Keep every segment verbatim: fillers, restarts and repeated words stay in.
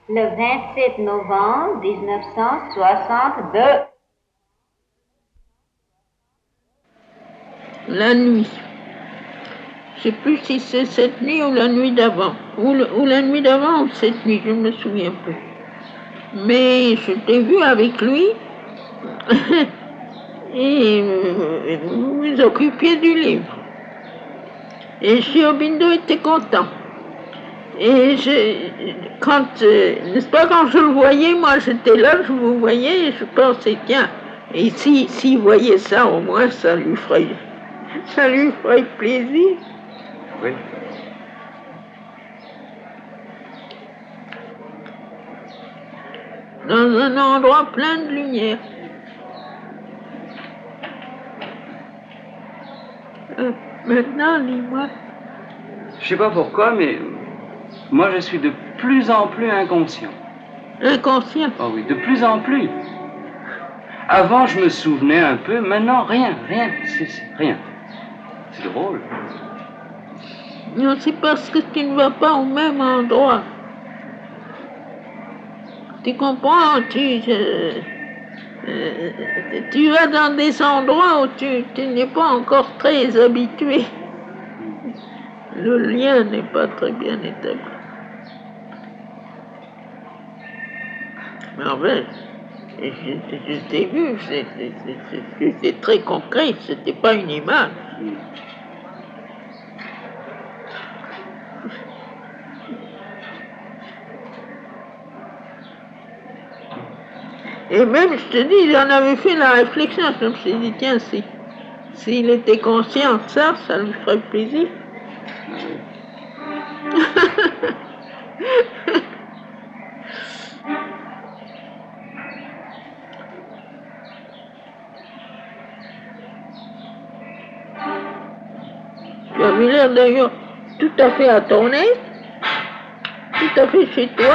Le vingt-sept novembre mille neuf cent soixante-deux. La nuit. Je ne sais plus si c'est cette nuit ou la nuit d'avant. Ou, le, ou la nuit d'avant ou cette nuit, je ne me souviens plus. Mais je t'ai vu avec lui et vous vous occupiez du livre. Et Chiobindo était content. Et je, quand, euh, n'est-ce pas, quand je le voyais, moi j'étais là, je vous voyais et je pensais, tiens, et si, s'il voyait ça, au moins ça lui ferait, ça lui ferait plaisir. Oui. Dans un endroit plein de lumière. Euh, maintenant, dis-moi. Je sais pas pourquoi, mais moi je suis de plus en plus inconscient. Inconscient? Oh oui, de plus en plus. Avant, je me souvenais un peu, maintenant, rien, rien, c'est, c'est rien. C'est drôle. Non, c'est parce que tu ne vas pas au même endroit. Tu comprends? Tu, euh, euh, tu vas dans des endroits où tu, tu n'es pas encore très habitué. Le lien n'est pas très bien établi. Mais en fait, je, je, je t'ai vu, c'était très concret, c'était pas une image. Et même, je te dis, j'en avais fait la réflexion, je me suis dit, tiens, si, s'il était conscient de ça, ça lui ferait plaisir. Tu avais l'air d'ailleurs tout à fait à ton aise, tout à fait chez toi.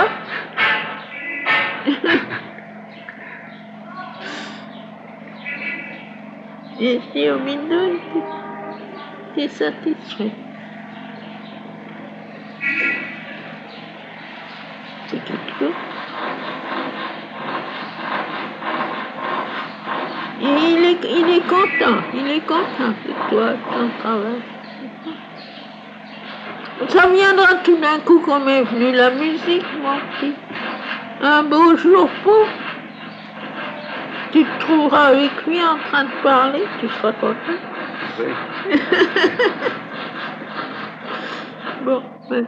Et si au milieu, tu es satisfait. C'est quelque chose. Et il est, il est content, il est content de toi, de ton travail. Ça viendra tout d'un coup comme est venue la musique, mon petit. Un beau jour pour. Tu te trouveras avec lui en train de parler, tu seras content. Oui. Bon, ben,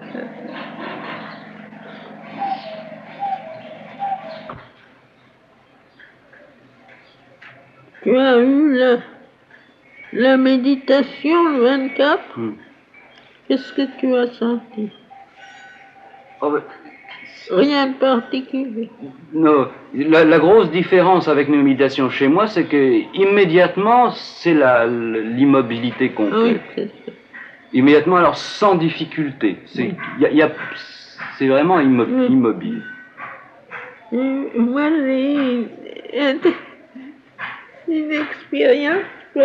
tu as eu la, la méditation le vingt-quatre. Hmm. Qu'est-ce que tu as senti? Oh, ben, rien de particulier. Non, la, la grosse différence avec une méditation chez moi, c'est que immédiatement, c'est la, l'immobilité complète. Oui, c'est ça. Immédiatement, alors sans difficulté. C'est, oui. y a, y a, c'est vraiment immo, oui. immobile. Et moi, j'ai une expérience.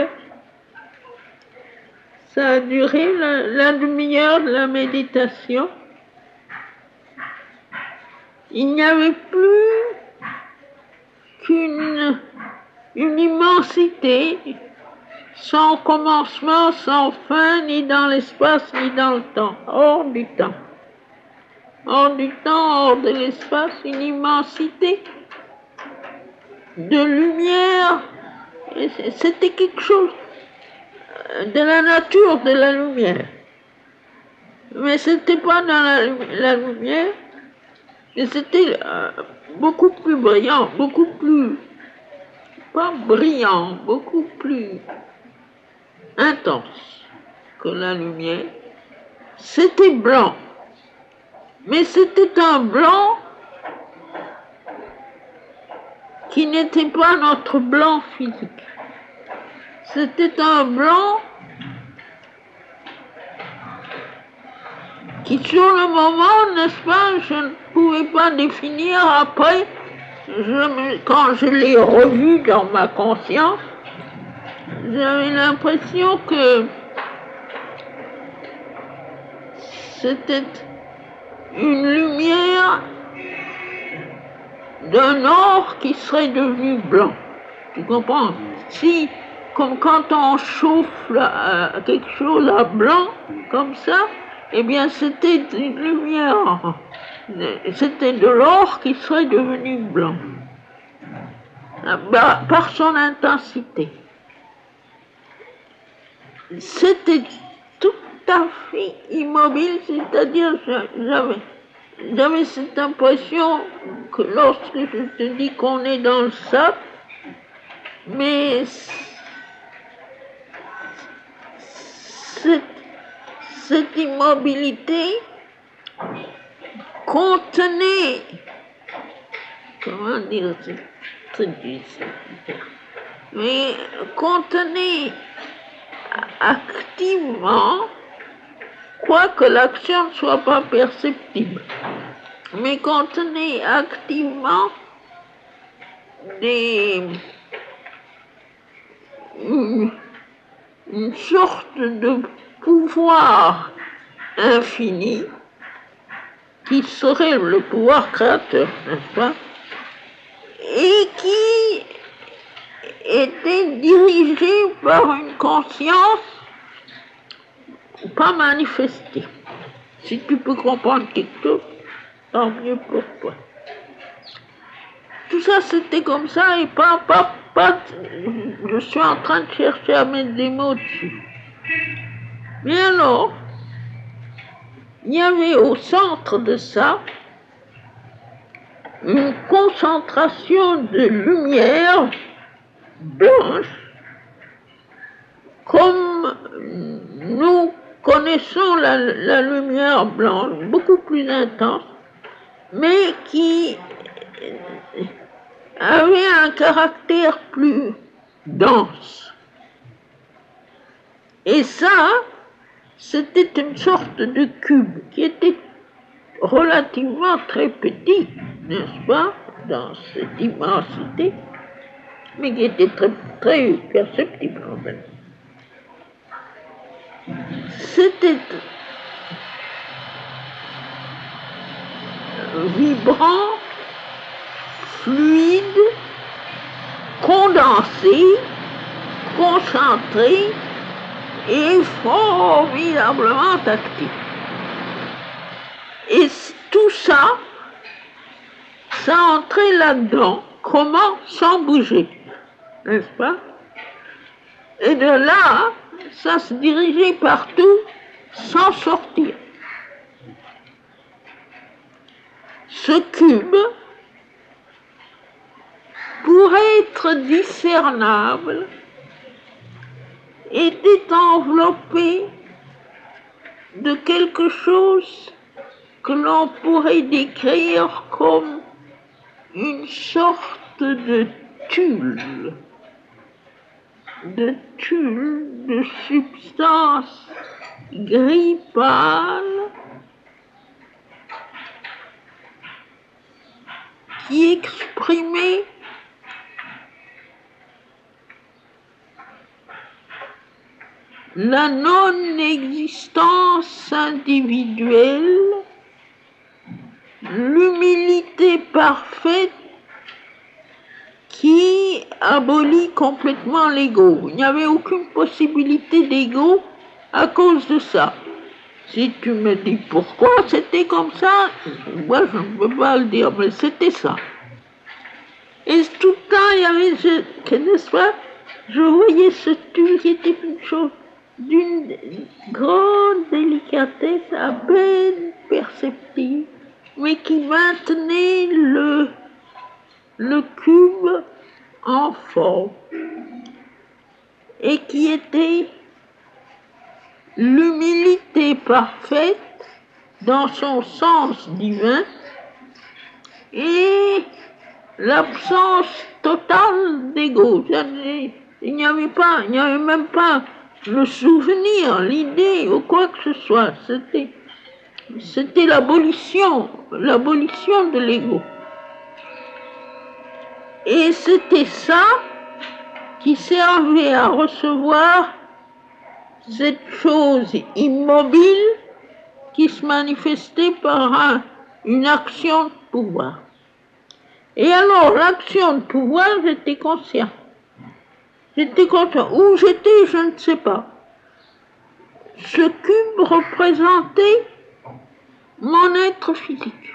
Ça a duré la, la demi-heure de la méditation. Il n'y avait plus qu'une une immensité, sans commencement, sans fin, ni dans l'espace, ni dans le temps, hors du temps. Hors du temps, hors de l'espace, une immensité de lumière. Et c'était quelque chose de la nature de la lumière. Mais c'était pas dans la, la lumière. Et c'était euh, beaucoup plus brillant, beaucoup plus, pas brillant, beaucoup plus intense que la lumière. C'était blanc, mais c'était un blanc qui n'était pas notre blanc physique. C'était un blanc qui, sur le moment, n'est-ce pas, je ne pouvais pas définir. Après, je, quand je l'ai revu dans ma conscience, j'avais l'impression que c'était une lumière d'un or qui serait devenu blanc. Tu comprends? Si, comme quand on chauffe là, quelque chose à blanc, comme ça, eh bien c'était une lumière, c'était de l'or qui serait devenu blanc, bah, par son intensité. C'était tout à fait immobile, c'est-à-dire j'avais, j'avais cette impression que lorsque je te dis qu'on est dans le sable, mais cette, cette immobilité contenait, comment dire, c'est très difficile, mais contenait activement, quoique l'action ne soit pas perceptible, mais contenait activement des, une, une sorte de pouvoir infini qui serait le pouvoir créateur, n'est-ce pas, et qui était dirigé par une conscience pas manifestée. Si tu peux comprendre quelque chose, tant mieux pour toi. Tout ça, c'était comme ça, et pas, pas, pas, je suis en train de chercher à mettre des mots dessus. Mais alors, il y avait au centre de ça une concentration de lumière blanche, comme nous connaissons la, la lumière blanche, beaucoup plus intense, mais qui avait un caractère plus dense. Et ça, c'était une sorte de cube qui était relativement très petit, n'est-ce pas, dans cette immensité, mais qui était très, très perceptible en fait. C'était vibrant, fluide, condensé, concentré et formidablement actif. Et tout ça, ça entrait là-dedans, comment, sans bouger, n'est-ce pas? Et de là, ça se dirigeait partout, sans sortir. Ce cube, pour être discernable, était enveloppé de quelque chose que l'on pourrait décrire comme une sorte de tulle, de tulle, de substance gris pâle qui exprimait la non-existence individuelle, l'humilité parfaite qui abolit complètement l'ego. Il n'y avait aucune possibilité d'ego à cause de ça. Si tu me dis pourquoi c'était comme ça, moi je ne peux pas le dire, mais c'était ça. Et tout le temps, il y avait, ce, n'est-ce pas, je voyais ce tube qui était une chose d'une grande délicatesse, à peine perceptible, mais qui maintenait le, le cube en forme et qui était l'humilité parfaite dans son sens divin et l'absence totale d'ego. Il n'y avait pas, il n'y avait même pas le souvenir, l'idée ou quoi que ce soit. C'était, c'était l'abolition, l'abolition de l'ego. Et c'était ça qui servait à recevoir cette chose immobile qui se manifestait par un, une action de pouvoir. Et alors, l'action de pouvoir, j'étais conscient. J'étais conscient. Où j'étais, je ne sais pas. Ce cube représentait mon être physique.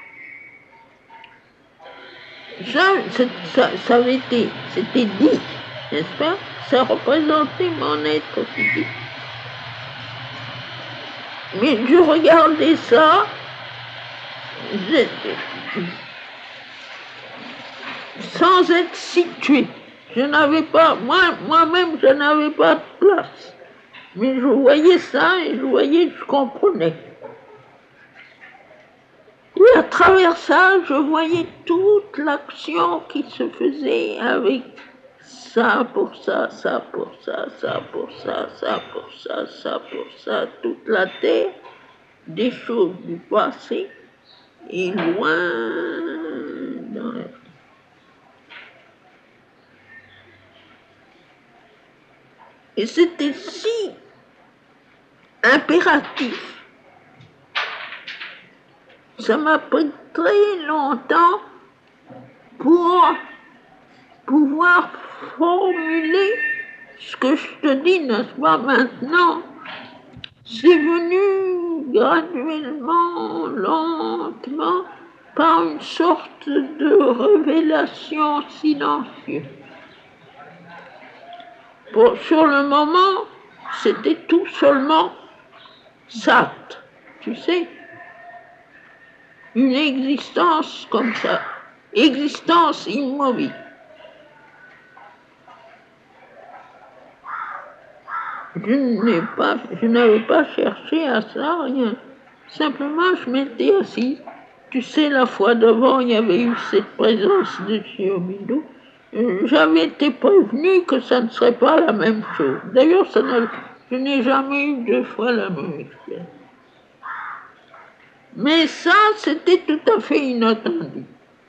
Ça, ça, ça avait été, c'était dit, n'est-ce pas? Ça représentait mon être physique. Mais je regardais ça, sans être situé. Je n'avais pas, moi, moi-même, je n'avais pas de place. Mais je voyais ça et je voyais, je comprenais. Et à travers ça, je voyais toute l'action qui se faisait avec ça pour ça, ça pour ça, ça pour ça, ça pour ça, ça pour ça, toute la terre, des choses du passé et loin dans la vie. Et c'était si impératif. Ça m'a pris très longtemps pour pouvoir formuler ce que je te dis, n'est-ce pas, maintenant. C'est venu graduellement, lentement, par une sorte de révélation silencieuse. Pour, sur le moment, c'était tout seulement ça, tu sais. Une existence comme ça, existence immobile. Je n'ai pas, je n'avais pas cherché à ça, rien. Simplement, je m'étais assis. Tu sais, la fois d'avant, il y avait eu cette présence de Shiobidou. J'avais été prévenu que ça ne serait pas la même chose. D'ailleurs, ça ne, je n'ai jamais eu deux fois la même expérience. Mais ça, c'était tout à fait inattendu.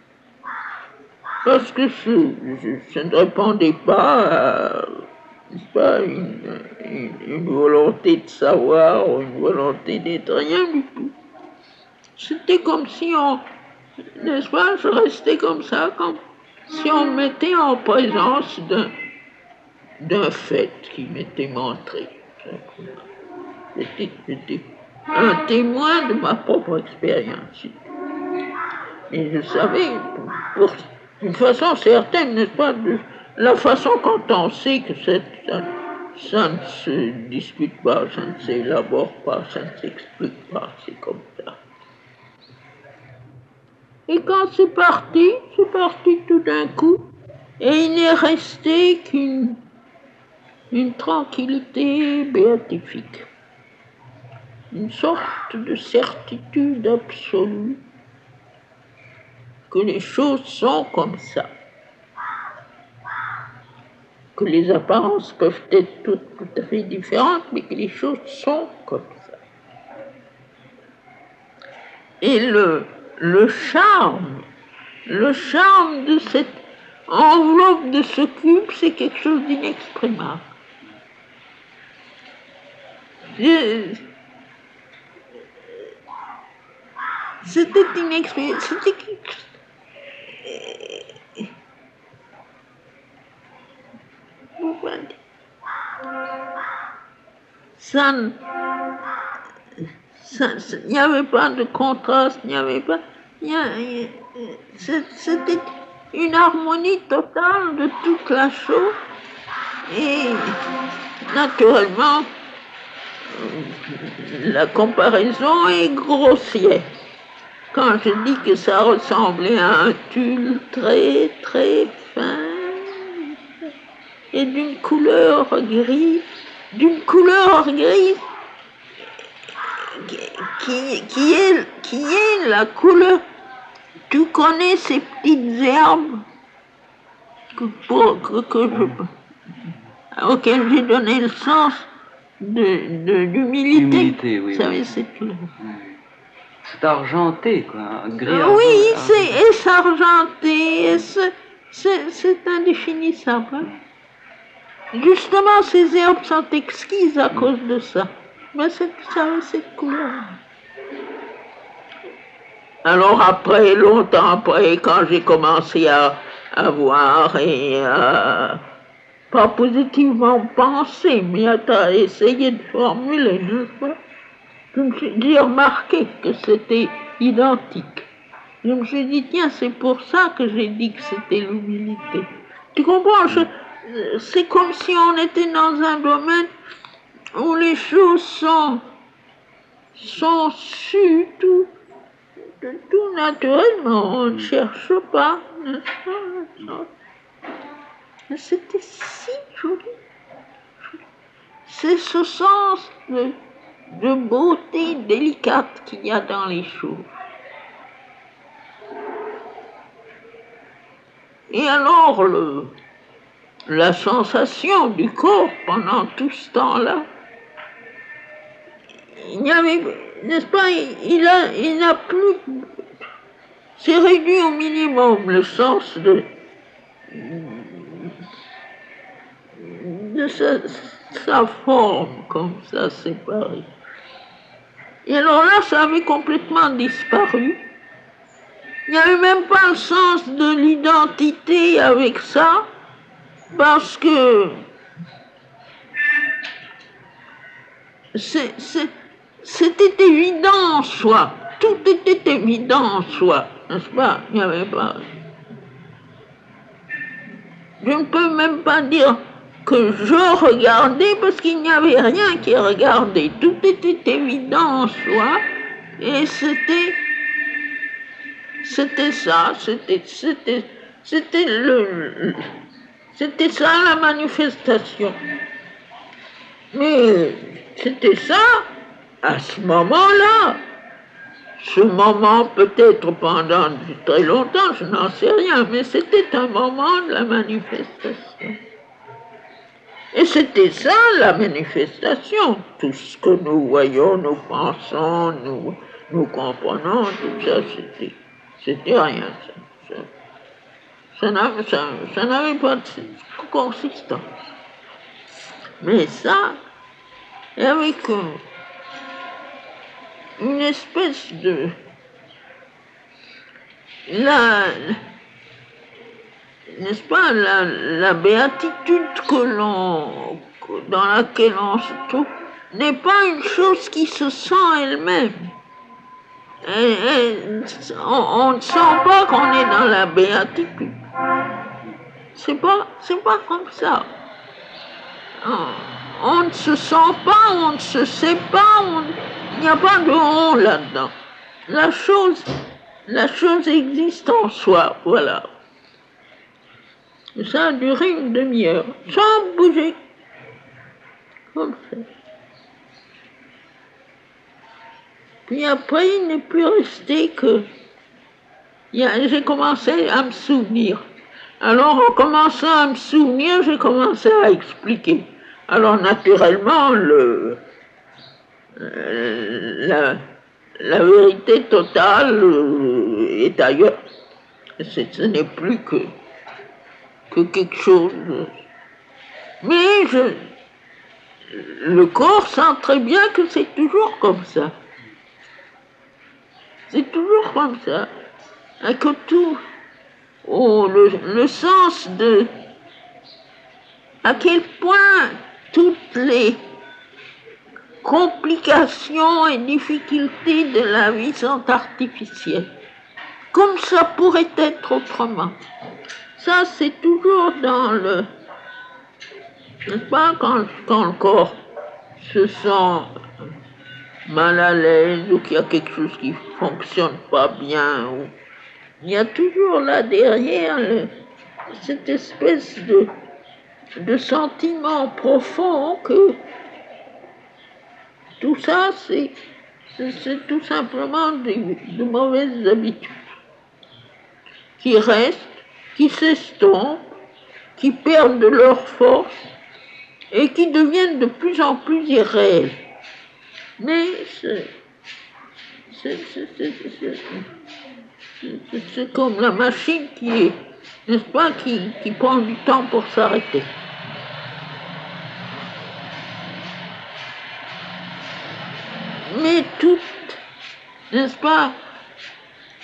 Parce que je, je, je ne répondais pas à pas une, une, une volonté de savoir ou une volonté d'être, rien du tout. C'était comme si on, n'est-ce pas, je restais comme ça, comme si on me mettait en présence d'un, d'un fait qui m'était montré. C'était, c'était un témoin de ma propre expérience. Et je savais, pour une façon certaine, n'est-ce pas, de la façon quand on sait que ça, ça, ça ne se discute pas, ça ne s'élabore pas, ça ne s'explique pas, c'est comme ça. Et quand c'est parti, c'est parti tout d'un coup, et il n'est resté qu'une une tranquillité béatifique. Une sorte de certitude absolue que les choses sont comme ça, que les apparences peuvent être toutes tout à fait différentes, mais que les choses sont comme ça. Et le, le charme, le charme de cette enveloppe de ce cube, c'est quelque chose d'inexprimable. Je, C'était inexprimable, c'était quelque chose. Ça, ça, il n'y avait pas de contraste, il n'y avait pas. Y a, y a, c'était une harmonie totale de toute la chose. Et naturellement, la comparaison est grossière. Quand je dis que ça ressemblait à un tulle très très fin et d'une couleur grise, d'une couleur grise qui, qui, est, qui est la couleur. Tu connais ces petites herbes que, pour, que, que je, auxquelles j'ai donné le sens de, de, d'humilité. Humilité, oui. Vous savez, oui. cette couleur. C'est argenté, quoi. Gris Oui, argenté. c'est, et c'est argenté, et c'est, c'est, c'est indéfinissable. Hein. Justement, ces herbes sont exquises à cause de ça. Mais c'est, ça a cette couleur. Alors après, longtemps après, quand j'ai commencé à, à voir et à, pas positivement penser, mais à essayer de formuler, n'est-ce pas? Je me suis dit, remarqué que c'était identique. Je me suis dit, tiens, c'est pour ça que j'ai dit que c'était l'humilité. Tu comprends? je- C'est comme si on était dans un domaine où les choses sont, sont sues tout, tout naturellement. On ne cherche pas, n'est-ce pas? Mais c'était si joli. C'est ce sens de, de beauté délicate qu'il y a dans les choses. Et alors, le, la sensation du corps pendant tout ce temps-là, il n'y avait, n'est-ce pas, il a, il n'a plus, c'est réduit au minimum le sens de, de sa, sa forme comme ça séparée. Et alors là, ça avait complètement disparu. Il n'y avait même pas le sens de l'identité avec ça, parce que c'est, c'est, c'était évident en soi. Tout était évident en soi, n'est-ce pas? Il n'y avait pas... Je ne peux même pas dire que je regardais, parce qu'il n'y avait rien qui regardait. Tout était évident en soi, et c'était... C'était ça, c'était... C'était, c'était le... C'était ça la manifestation. Mais c'était ça à ce moment-là. Ce moment, peut-être pendant très longtemps, je n'en sais rien, mais c'était un moment de la manifestation. Et c'était ça la manifestation. Tout ce que nous voyons, nous pensons, nous, nous comprenons, tout ça, c'était, c'était rien. Ça, ça, ça, n'avait, ça, ça n'avait pas de consistance. Mais ça, avec euh, une espèce de... La, n'est-ce pas, la, la béatitude que l'on, dans laquelle on se trouve, n'est pas une chose qui se sent elle-même. Et, et, on, on ne sent pas qu'on est dans la béatitude. C'est pas, c'est pas comme ça. On, on ne se sent pas, on ne se sait pas, on, il n'y a pas de on là-dedans. La chose, la chose existe en soi, voilà. Ça a duré une demi-heure, sans bouger. Comme ça. Puis après, il n'est plus resté que... J'ai commencé à me souvenir. Alors, en commençant à me souvenir, j'ai commencé à expliquer. Alors, naturellement, le, la, la vérité totale est ailleurs. Ce n'est plus que, que quelque chose. Mais je, le corps sent très bien que c'est toujours comme ça. C'est toujours comme ça. Et que tout, oh, le, le sens de à quel point toutes les complications et difficultés de la vie sont artificielles. Comme ça pourrait être autrement. Ça, c'est toujours dans le... N'est-ce pas, quand, quand le corps se sent mal à l'aise ou qu'il y a quelque chose qui ne fonctionne pas bien, ou... il y a toujours là derrière le, cette espèce de, de sentiment profond que tout ça, c'est, c'est, c'est tout simplement de, de mauvaises habitudes qui restent, qui s'estompent, qui perdent de leur force et qui deviennent de plus en plus irréels. Mais c'est, c'est, c'est, c'est, c'est, c'est, c'est comme la machine qui est, n'est-ce pas, qui, qui prend du temps pour s'arrêter. Mais tout, n'est-ce pas,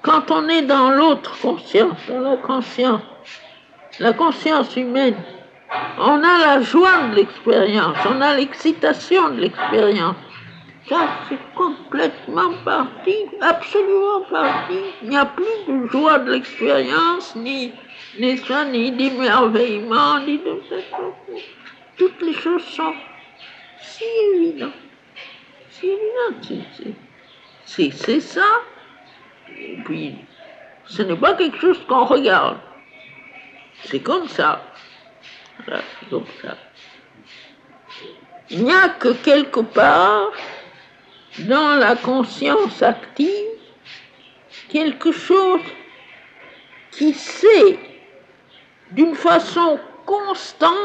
quand on est dans l'autre conscience, dans la conscience, la conscience humaine, on a la joie de l'expérience, on a l'excitation de l'expérience. Ça, c'est complètement parti, absolument parti. Il n'y a plus de joie de l'expérience, ni, ni ça, ni d'émerveillement, ni de ça. Toutes les choses sont si évidentes. Si évidentes. C'est, c'est ça. Et puis, ce n'est pas quelque chose qu'on regarde. C'est comme ça. Voilà, c'est comme ça. Il n'y a que quelque part, dans la conscience active, quelque chose qui sait d'une façon constante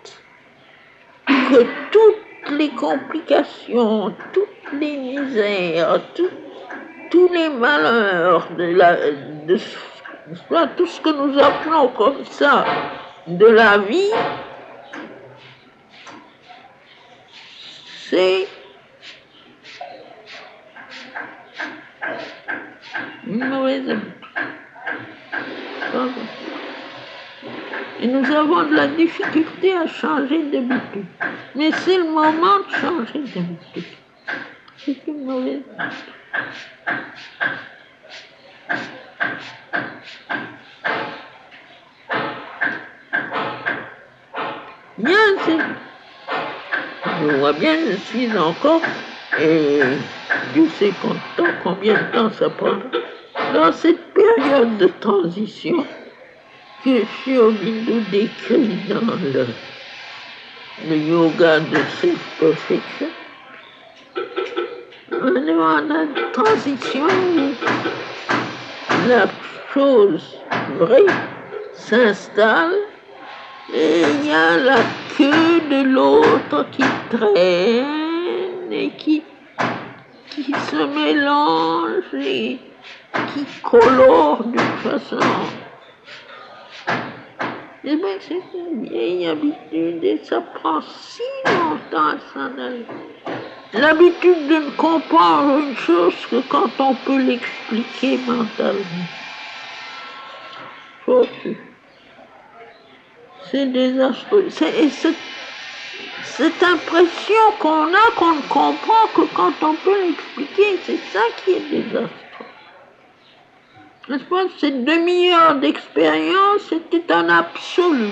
que toutes les complications, toutes les misères, tout, tous les malheurs, de la, de, tout ce que nous appelons comme ça de la vie, c'est une mauvaise habitude. Et nous avons de la difficulté à changer d'habitude. Mais c'est le moment de changer d'habitude. C'est une mauvaise habitude. Bien, c'est... Je vois bien, je suis encore, et Dieu sait combien, combien de temps ça prend, dans cette période de transition que Sri Aurobindo décrit dans le, le yoga de self-perfection. On est dans une transition où la chose vraie s'installe et il y a la queue de l'autre qui traîne et qui, qui se mélange et qui colore d'une façon. Eh bien, c'est une vieille habitude et ça prend si longtemps à s'en aller. L'habitude de ne comprendre une chose que quand on peut l'expliquer mentalement. Faut que c'est désastreux. C'est, et cette, cette impression qu'on a qu'on ne comprend que quand on peut l'expliquer, c'est ça qui est désastreux. N'est-ce pas? Cette demi-heure d'expérience, c'était un absolu.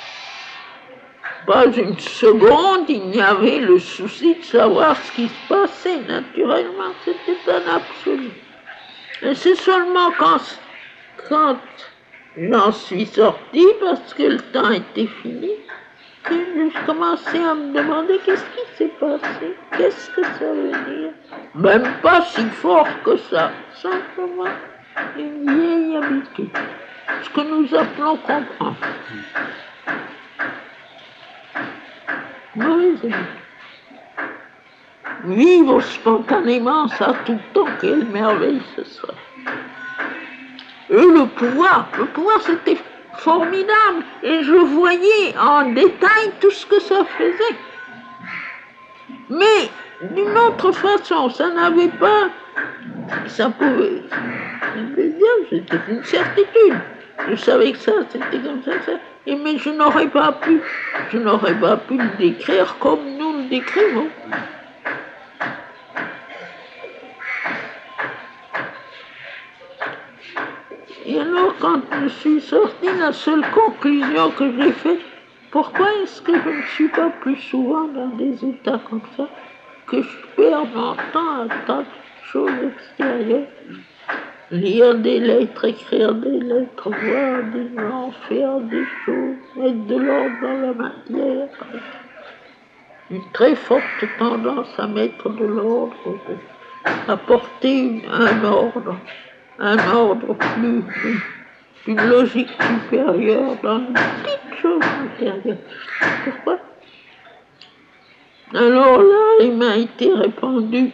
Pas une seconde, il y avait le souci de savoir ce qui se passait. Naturellement, c'était un absolu. Et c'est seulement quand, quand j'en suis sorti, parce que le temps était fini, que je commençais à me demander qu'est-ce qui s'est passé, qu'est-ce que ça veut dire. Même pas si fort que ça, simplement une vieille habitude, ce que nous appelons comprendre. Mauvaise habitude. Vivre spontanément, ça tout le temps, quelle merveille ce soit. Et le pouvoir, le pouvoir c'était formidable, et je voyais en détail tout ce que ça faisait. Mais d'une autre façon, ça n'avait pas, ça pouvait, je veux dire, c'était une certitude. Je savais que ça, c'était comme ça, ça. Et mais je n'aurais pas pu, je n'aurais pas pu le décrire comme nous le décrivons. Et alors, quand je suis sortie, la seule conclusion que j'ai faite, pourquoi est-ce que je ne suis pas plus souvent dans des états comme ça, que je perds mon temps à tant de choses extérieures, lire des lettres, écrire des lettres, voir des gens, faire des choses, mettre de l'ordre dans la matière. Une très forte tendance à mettre de l'ordre, à porter une, un ordre. Un ordre plus, plus, une logique supérieure dans une petite chose intérieure. Pourquoi? Alors là, il m'a été répondu,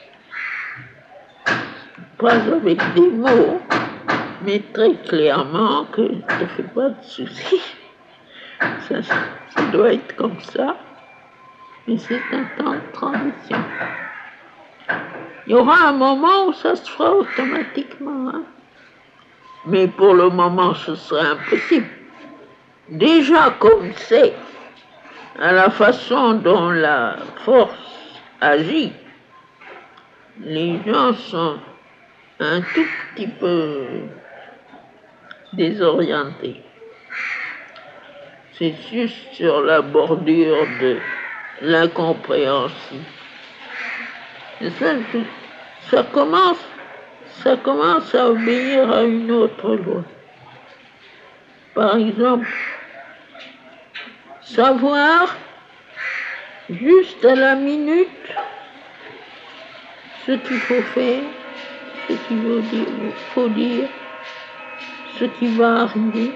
pas avec des mots, mais très clairement que ne fais pas de soucis. Ça, ça doit être comme ça, mais c'est un temps de transition. Il y aura un moment où ça se fera automatiquement. Hein. Mais pour le moment, ce serait impossible. Déjà, comme c'est à la façon dont la force agit, les gens sont un tout petit peu désorientés. C'est juste sur la bordure de l'incompréhension. Et ça, ça commence, ça commence à obéir à une autre loi. Par exemple, savoir juste à la minute ce qu'il faut faire, ce qu'il faut dire, faut dire, ce qui va arriver.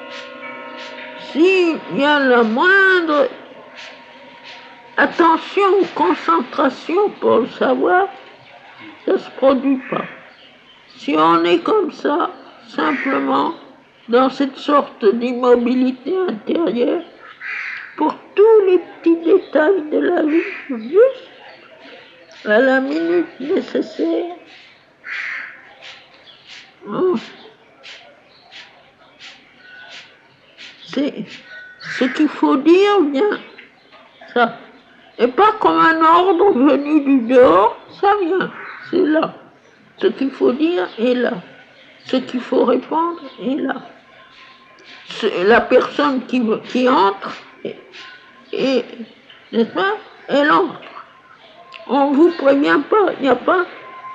S'il y a la moindre attention ou concentration pour le savoir, ça ne se produit pas. Si on est comme ça, simplement, dans cette sorte d'immobilité intérieure, pour tous les petits détails de la vie, juste à la minute nécessaire, oh, c'est ce qu'il faut dire vient, ça. Et pas comme un ordre venu du dehors, ça vient, c'est là. Ce qu'il faut dire est là. Ce qu'il faut répondre est là. La personne qui, qui entre, et, et, n'est-ce pas, elle entre. On ne vous prévient pas, il n'y a pas.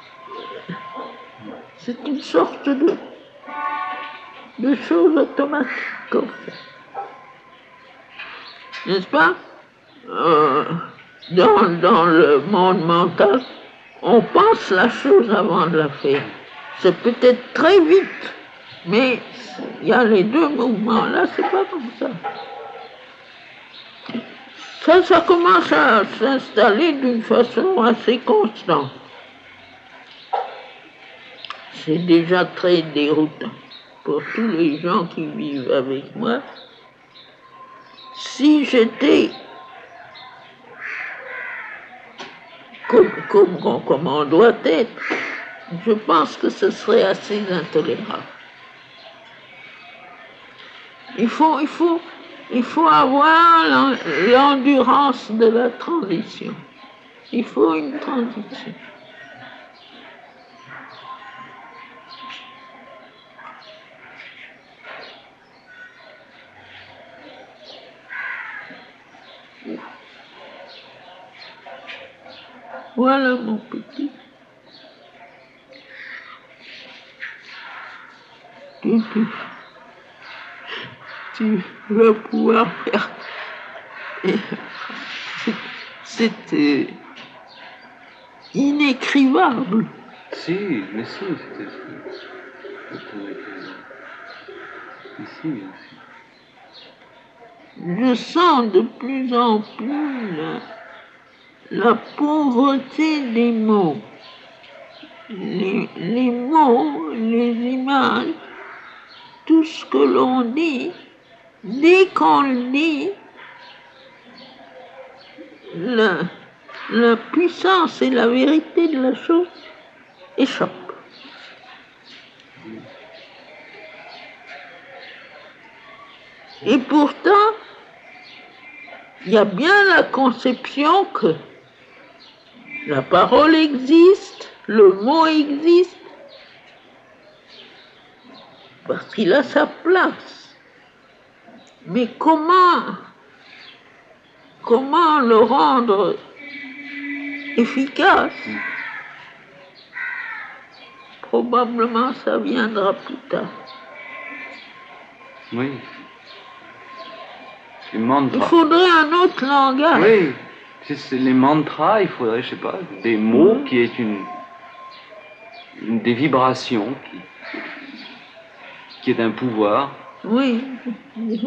C'est une sorte de, de chose automatique qu'on fait. N'est-ce pas? Euh, dans, dans le monde mental, on pense la chose avant de la faire. C'est peut-être très vite, mais il y a les deux mouvements. Là, c'est pas comme ça. Ça, ça commence à s'installer d'une façon assez constante. C'est déjà très déroutant pour tous les gens qui vivent avec moi. Si j'étais comme, comme, comme on doit être, je pense que ce serait assez intolérable. Il faut, il faut, il faut avoir l'endurance de la transition. Il faut une transition. Voilà mon petit. Tu, tu, tu vas pouvoir faire. C'est euh, inécrivable. Si, mais si, c'était ici aussi. Je sens de plus en plus la, la pauvreté des mots. Les, les mots, les images, tout ce que l'on dit, dès qu'on le dit, la, la puissance et la vérité de la chose échappent. Et pourtant, il y a bien la conception que la parole existe, le mot existe, parce qu'il a sa place. Mais comment, comment le rendre efficace? Probablement ça viendra plus tard. Oui. Les mantras. Il faudrait un autre langage. Oui, c'est les mantras, il faudrait, je sais pas, des mots mmh. qui aient une, une des vibrations, qui, qui aient un pouvoir. Oui. Mmh.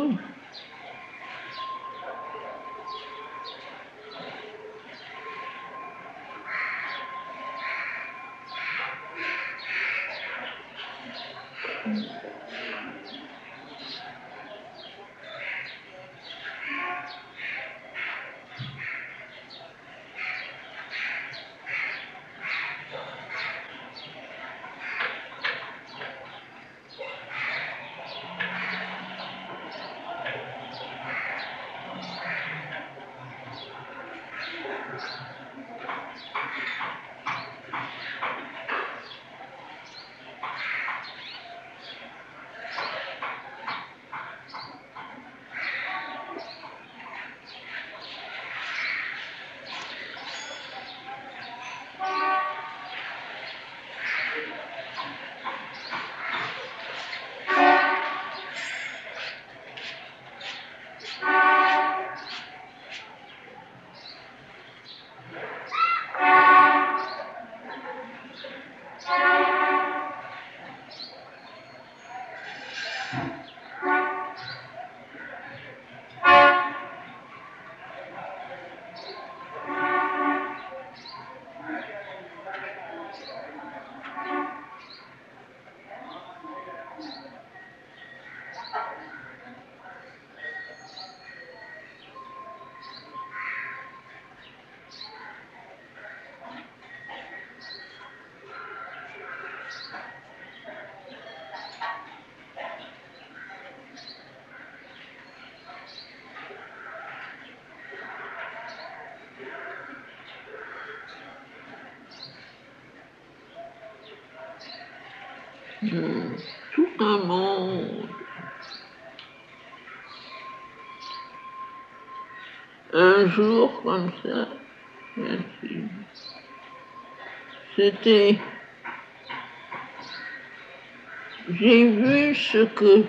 Hmm, tout un monde. Un jour comme ça, c'était... J'ai vu ce que...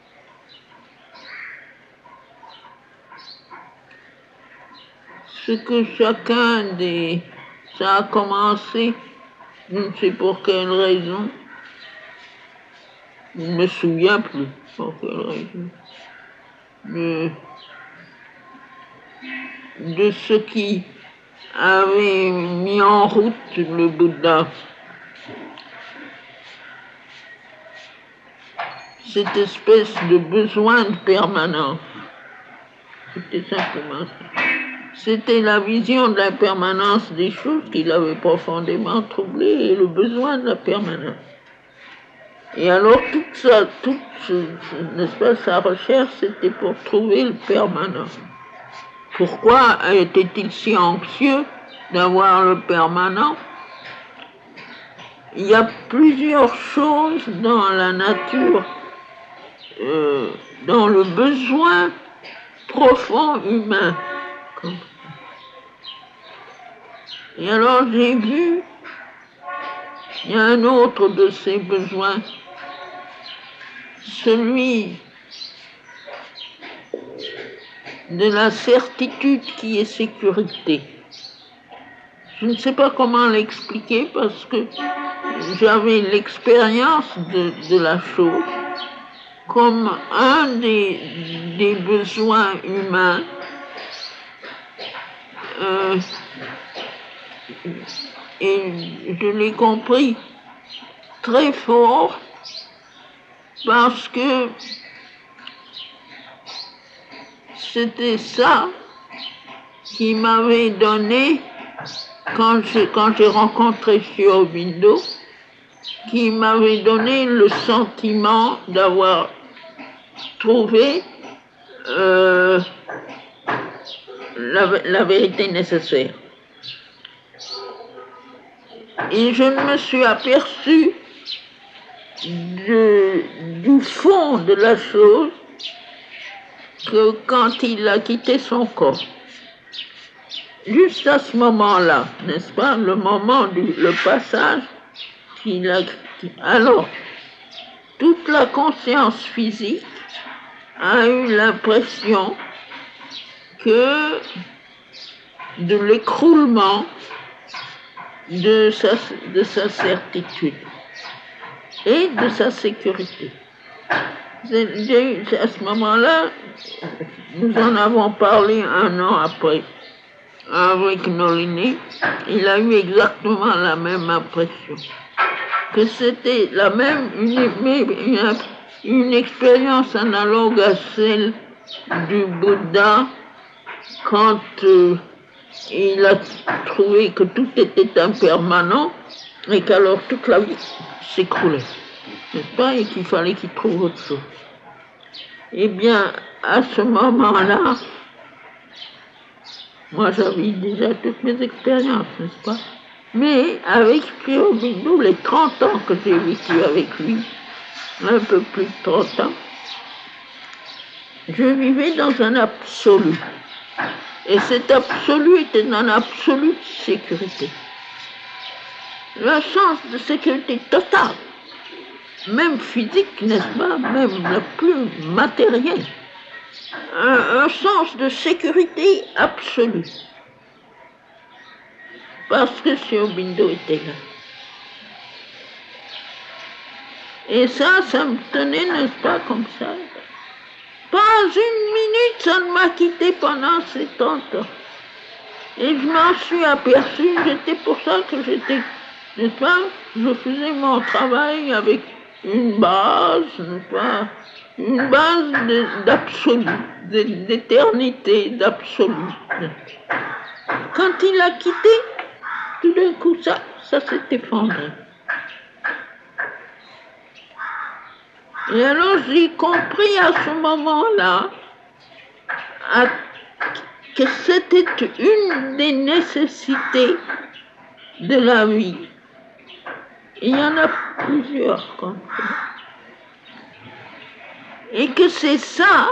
Ce que chacun des... Ça a commencé, je ne sais pour quelle raison, je ne me souviens plus pour quelle raison, de, de ce qui avait mis en route le Bouddha. Cette espèce de besoin de permanence. C'était simplement ça. C'était la vision de la permanence des choses qui l'avait profondément troublé et le besoin de la permanence. Et alors toute ça, toute, n'est-ce pas, sa recherche, c'était pour trouver le permanent. Pourquoi était-il si anxieux d'avoir le permanent? Il y a plusieurs choses dans la nature, euh, dans le besoin profond humain. Et alors j'ai vu, il y a un autre de ces besoins, celui de la certitude qui est sécurité. Je ne sais pas comment l'expliquer parce que j'avais l'expérience de, de la chose comme un des, des besoins humains. Euh, et je l'ai compris très fort parce que c'était ça qui m'avait donné, quand je, quand j'ai rencontré Sri Aurobindo, qui m'avait donné le sentiment d'avoir trouvé euh, la, la vérité nécessaire. Et je me suis aperçu de, du fond de la chose que quand il a quitté son corps. Juste à ce moment-là, n'est-ce pas, le moment du le passage qu'il a quitté. Alors, toute la conscience physique a eu l'impression que de l'écroulement de sa, de sa certitude et de sa sécurité. À ce moment-là, nous en avons parlé un an après avec Nolini, il a eu exactement la même impression, que c'était la même, une, une, une expérience analogue à celle du Bouddha quand euh, il a trouvé que tout était impermanent et qu'alors toute la vie s'écroulait, n'est-ce pas, et qu'il fallait qu'il trouve autre chose. Eh bien, à ce moment-là, moi j'avais déjà toutes mes expériences, n'est-ce pas? Mais avec Sri Aurobindo, les trente ans que j'ai vécu avec lui, un peu plus de trente ans, je vivais dans un absolu. Et cet absolu était un absolu de sécurité. Un sens de sécurité totale, même physique, n'est-ce pas, même le plus matériel. Un, un sens de sécurité absolue. Parce que Sri Aurobindo était là. Et ça, ça me tenait, n'est-ce pas, comme ça. Pas une minute, ça ne m'a quitté pendant ces trente ans. Et je m'en suis aperçu, c'était pour ça que j'étais, n'est-ce pas, je faisais mon travail avec une base, n'est-ce pas, une base d'absolu, d'éternité, d'absolu. Quand il a quitté, tout d'un coup, ça, ça s'est effondré. Et alors j'ai compris à ce moment-là à, que c'était une des nécessités de la vie. Il y en a plusieurs comme ça. Et que c'est ça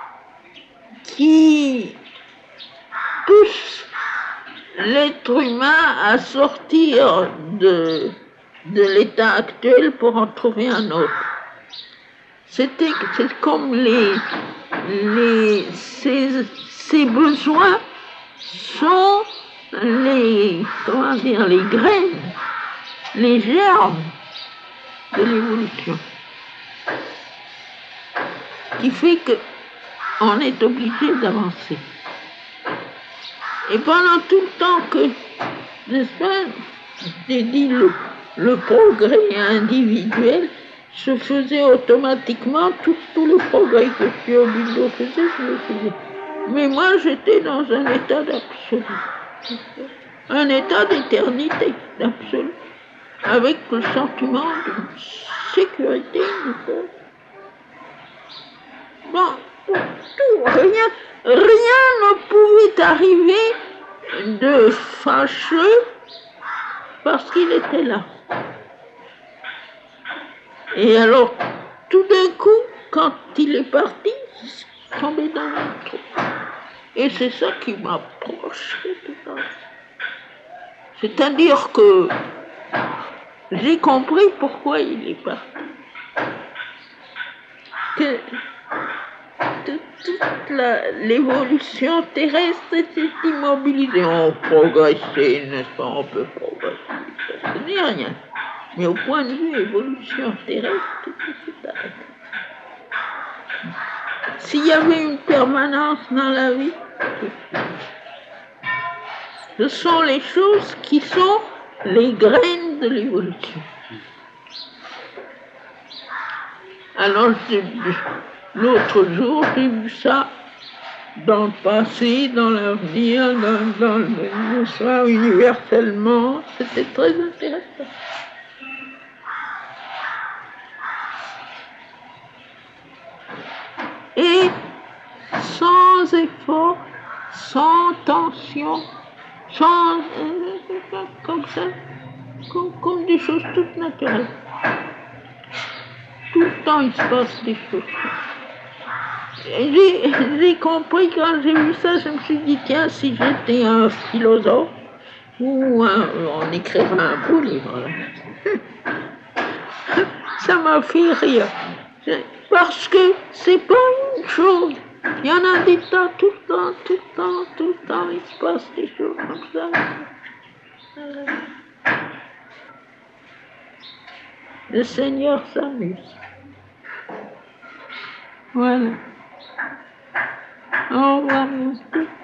qui pousse l'être humain à sortir de, de l'état actuel pour en trouver un autre. C'était, c'est comme les, les, ces, ces besoins sont les, comment dire, les graines, les germes de l'évolution, qui fait qu'on est obligé d'avancer. Et pendant tout le temps que, n'est-ce pas, j'ai dit le, le progrès individuel se faisait automatiquement, tout, tout le progrès que Pio-Bindo faisait, je le faisais. Mais moi, j'étais dans un état d'absolu, un état d'éternité, d'absolu, avec le sentiment de sécurité. Bon, tout, rien, rien ne pouvait arriver de fâcheux parce qu'il était là. Et alors, tout d'un coup, quand il est parti, il s'est tombé dans le trou. Et c'est ça qui m'approche tout à l'heure. C'est-à-dire que j'ai compris pourquoi il est parti. Que toute l'évolution terrestre était immobilisée. On progressait, n'est-ce pas? On peut progresser, ça n'est rien. Mais au point de vue évolution terrestre, tout s'est arrêté. S'il y avait une permanence dans la vie, ce sont les choses qui sont les graines de l'évolution. Alors, l'autre jour, j'ai vu ça dans le passé, dans l'avenir, dans, dans le soir, universellement. C'était très intéressant. Et sans effort, sans tension, sans, euh, comme ça, comme, comme des choses toutes naturelles. Tout le temps, il se passe des choses. J'ai, j'ai compris quand j'ai vu ça, je me suis dit, tiens, si j'étais un philosophe, ou un, on écrirait un beau livre, là. Ça m'a fait rire. Parce que c'est pas une chose. Il y en a des tas, tout le temps, tout le temps, tout le temps, il se passe des choses comme ça. Le Seigneur s'amuse. Voilà. Au revoir, monsieur.